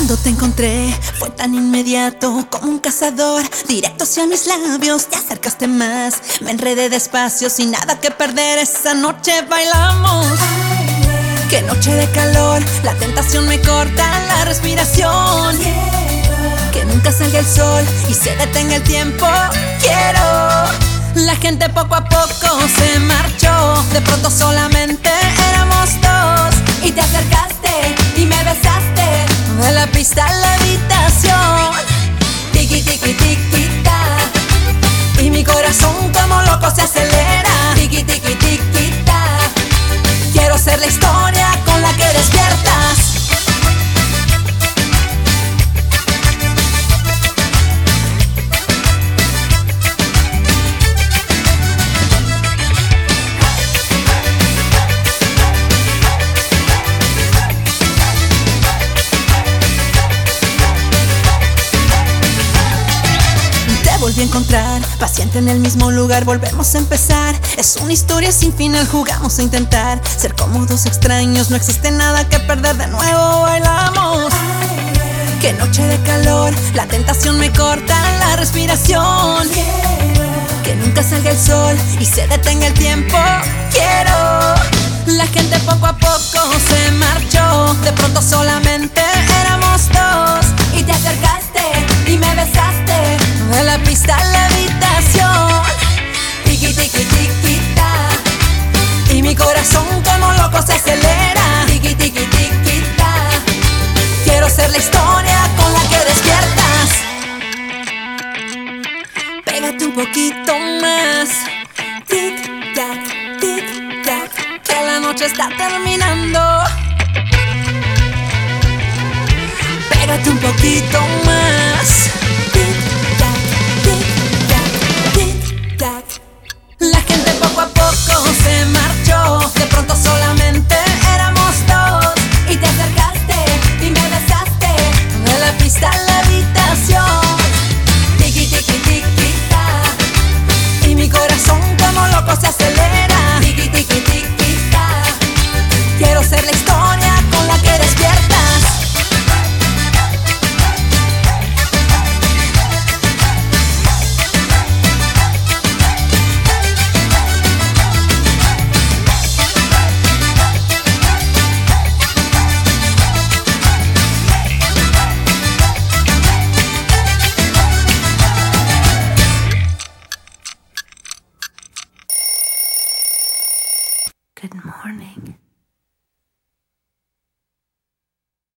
Cuando te encontré fue tan inmediato como un cazador, directo hacia mis labios, te acercaste más. Me enredé despacio sin nada que perder, esa noche bailamos. Qué noche de calor, la tentación me corta la respiración. Que nunca salga el sol y se detenga el tiempo, quiero. La gente poco a poco se marchó, de pronto solamente éramos dos. Y te acercaste y me besaste, de la pista a la habitación. Tiki tiki tiki ta, y mi corazón como loco se acelera. Tiki tiki tiki ta, quiero ser la historia con la que despiertas. Volví a encontrar, paciente en el mismo lugar, volvemos a empezar. Es una historia sin final, jugamos a intentar ser como dos extraños, no existe nada que perder, de nuevo bailamos. Qué noche de calor, la tentación me corta la respiración. Que nunca salga el sol y se detenga el tiempo, quiero. La gente poco a poco se marchó, de pronto solamente éramos dos. Y te acercaste y me besaste, de la pista a la habitación. Tiki tiki tiki ta, y mi corazón como loco se acelera. Tiki tiki tiki ta, quiero ser la historia con la que despiertas. Pégate un poquito más. Tic tac, tic tac, que la noche está terminando. Pégate un poquito más. La gente poco a poco se marchó, de pronto solamente éramos dos. Y te acercaste y me besaste, de la pista a la habitación. Tiki tiki tiki ta, y mi corazón como loco se acelera. Tiki tiki tiki ta, quiero ser la historia con la que despiertas. Good morning.